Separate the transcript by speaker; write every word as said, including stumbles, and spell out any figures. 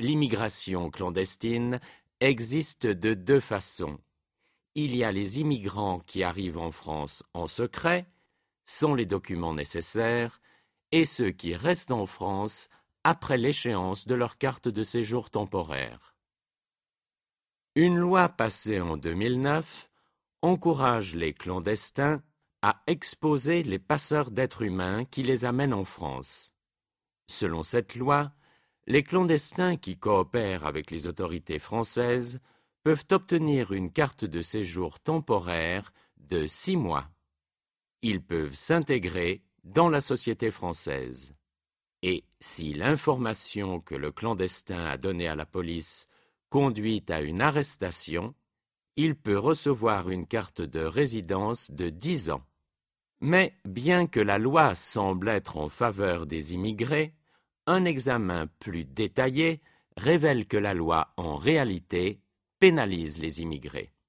Speaker 1: L'immigration clandestine existe de deux façons. Il y a les immigrants qui arrivent en France en secret, sans les documents nécessaires, et ceux qui restent en France après l'échéance de leur carte de séjour temporaire. Une loi passée en deux mille neuf encourage les clandestins à exposer les passeurs d'êtres humains qui les amènent en France. Selon cette loi, les clandestins qui coopèrent avec les autorités françaises peuvent obtenir une carte de séjour temporaire de six mois. Ils peuvent s'intégrer dans la société française. Et si l'information que le clandestin a donnée à la police conduit à une arrestation, il peut recevoir une carte de résidence de dix ans. Mais bien que la loi semble être en faveur des immigrés, un examen plus détaillé révèle que la loi, en réalité, pénalise les immigrés.